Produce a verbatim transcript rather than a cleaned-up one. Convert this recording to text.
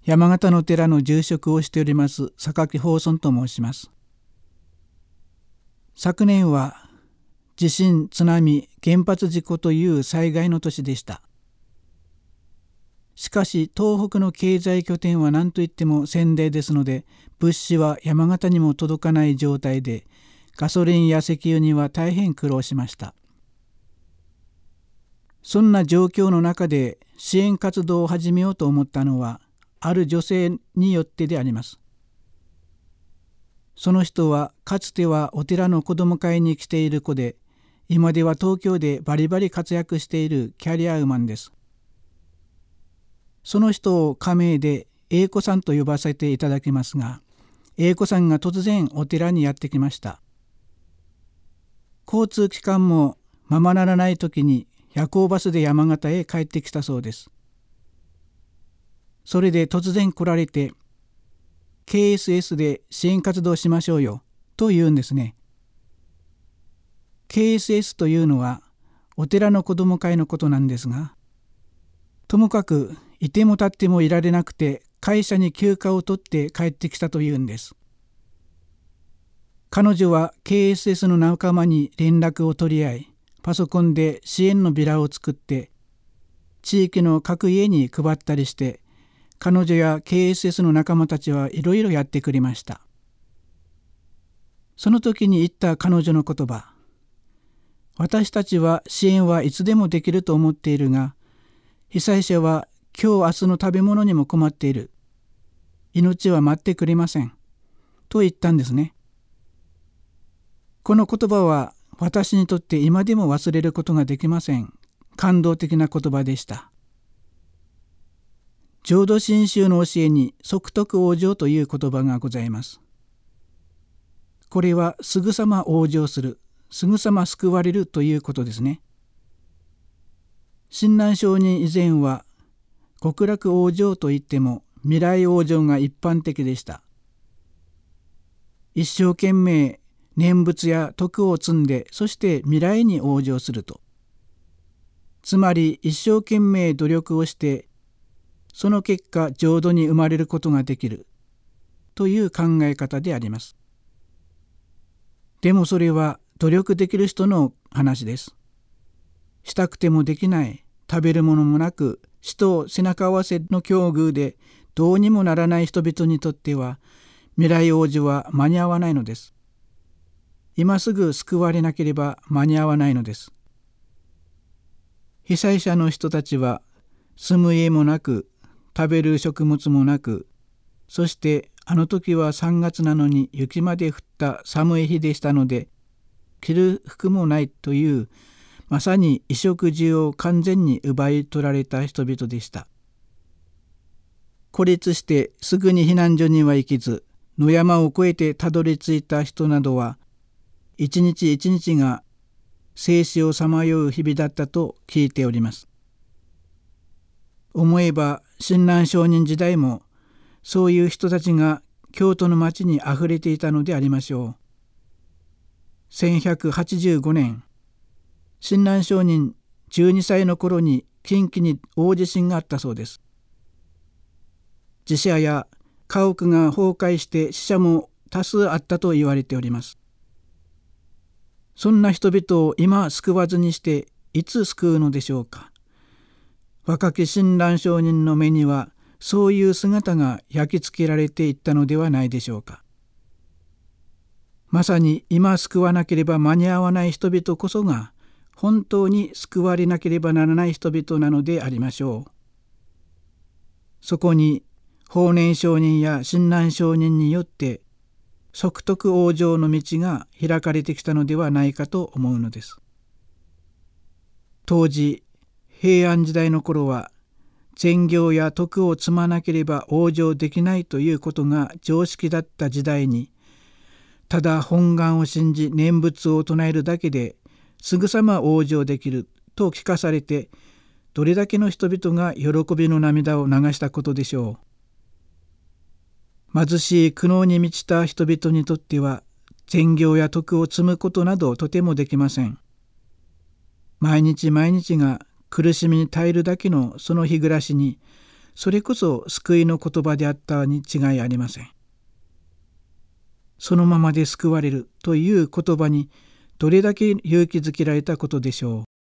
山形の寺の住職をしております榊法尊と申します。昨年は地震、津波、原発事故という災害の年でした。しかし東北の経済拠点は何といっても仙台ですので、物資は山形にも届かない状態で、ガソリンや石油には大変苦労しました。そんな状況の中で支援活動を始めようと思ったのは、ある女性によってであります。その人はかつてはお寺の子ども会に来ている子で、今では東京でバリバリ活躍しているキャリアウーマンです。その人を仮名で英子さんと呼ばせていただきますが、英子さんが突然お寺にやってきました。交通機関もままならない時に夜行バスで山形へ帰ってきたそうです。それで突然来られて、ケーエスエス で支援活動しましょうよと言うんですね。ケーエスエス というのはお寺の子ども会のことなんですが、ともかくいても立ってもいられなくて会社に休暇を取って帰ってきたというんです。彼女は ケーエスエス の仲間に連絡を取り合い、パソコンで支援のビラを作って地域の各家に配ったりして、彼女や ケーエスエス の仲間たちはいろいろやってくれました。その時に言った彼女の言葉、私たちは支援はいつでもできると思っているが、被災者は今日明日の食べ物にも困っている。命は待ってくれません。と言ったんですね。この言葉は私にとって今でも忘れることができません。感動的な言葉でした。浄土真宗の教えに即徳往生という言葉がございます。これはすぐさま往生する、すぐさま救われるということですね。親鸞上人以前は極楽往生といっても未来往生が一般的でした。一生懸命念仏や徳を積んで、そして未来に往生すると。つまり一生懸命努力をして、その結果浄土に生まれることができるという考え方であります。でもそれは努力できる人の話です。したくてもできない、食べるものもなく、死と背中合わせの境遇でどうにもならない人々にとっては、未来往生は間に合わないのです。今すぐ救われなければ間に合わないのです。被災者の人たちは住む家もなく、食べる食物もなく、そしてあの時はさんがつなのに雪まで降った寒い日でしたので、着る服もないという、まさに衣食住を完全に奪い取られた人々でした。孤立してすぐに避難所には行けず、野山を越えてたどり着いた人などは、一日一日が生死をさまよう日々だったと聞いております。思えば親鸞上人時代もそういう人たちが京都の町にあふれていたのでありましょう。せんひゃくはちじゅうごねん、親鸞上人じゅうにさいの頃に近畿に大地震があったそうです。寺社や家屋が崩壊して死者も多数あったと言われております。そんな人々を今救わずにしていつ救うのでしょうか。若き親鸞上人の目にはそういう姿が焼き付けられていったのではないでしょうか。まさに今救わなければ間に合わない人々こそが本当に救われなければならない人々なのでありましょう。そこに法然上人や親鸞上人によって即徳往生の道が開かれてきたのではないかと思うのです。当時平安時代の頃は善行や徳を積まなければ往生できないということが常識だった時代に、ただ本願を信じ念仏を唱えるだけですぐさま往生できると聞かされて、どれだけの人々が喜びの涙を流したことでしょう。貧しい苦悩に満ちた人々にとっては善行や徳を積むことなどとてもできません。毎日毎日が苦しみに耐えるだけのその日暮らしに、 それこそ救いの言葉であったに違いありません。そのままで救われるという言葉にどれだけ勇気づけられたことでしょう。